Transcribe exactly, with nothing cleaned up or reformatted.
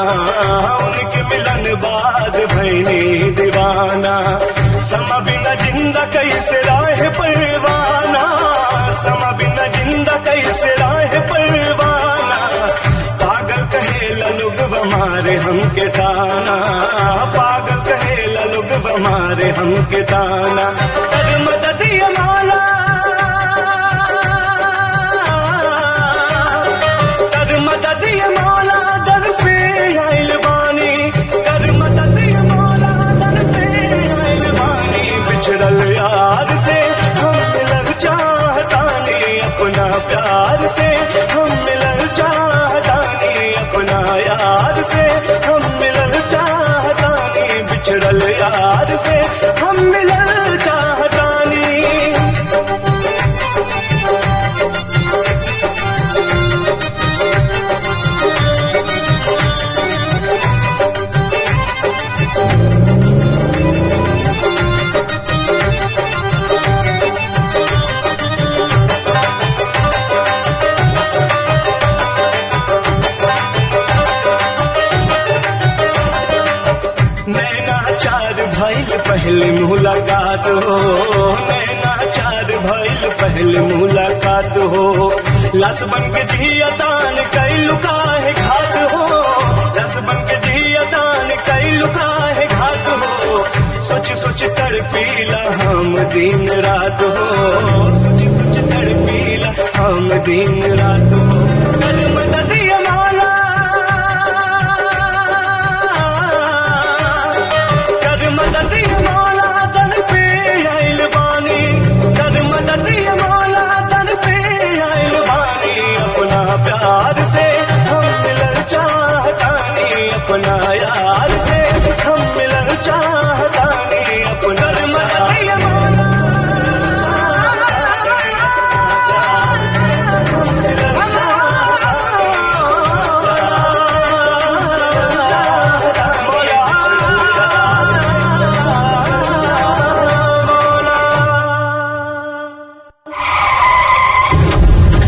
उनके मिलन बाद भैनी दीवाना। समा बिना जिंदा कैसे राह परवाना, समा बिना जिंदा कैसे राह परवाना। पागल कहेला लोग हमारे हमके ताना, पागल कहेला लोग हमारे हमके ताना। कर मदद ये मौला, कर मदद ये मौला, दर पे आइल बानी। कर मदद ये मौला, दर पे आइल बानी। बिछड़ल यार से हम मिलन चाहतानी, अपना प्यार से हम मिलन चाहतानी, अपना यार से हम मिलन चाहतानी। बिछड़ल यार से हम मिलन चाहतानी। नैनाचार भइल पहले मुलाकात हो, नैनाचार भइल पहले मुलाकात हो। लस बन के जिया दान कैलु काहे घात हो, लस बन के जिया दान कैलु काहे घात हो। सोच सोच कर पीला हम दिन रात हो, सोच सोच कर पीला हम दिन